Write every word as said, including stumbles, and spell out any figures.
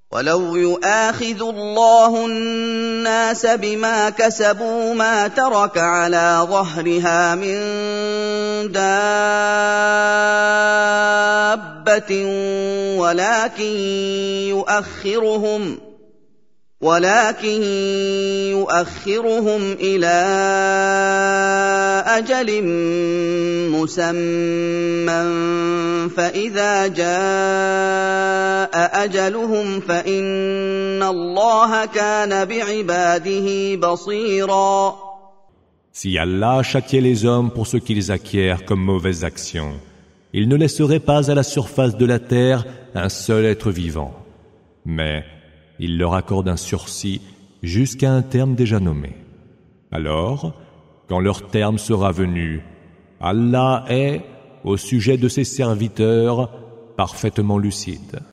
ولو يؤاخذ الله الناس بما كسبوا ما ترك على ظهرها من دابة ولكن يؤخرهم ولكن يؤخرهم إلى أجل مسمى فإذا جاء أجلهم فإن الله كان بعباده بصيرا. Si Allah châtiait les hommes pour ce qu'ils acquièrent comme mauvaises actions, il ne laisserait pas à la surface de la terre un seul être vivant. Mais il leur accorde un sursis jusqu'à un terme déjà nommé. Alors, quand leur terme sera venu, Allah est, au sujet de ses serviteurs, parfaitement lucide.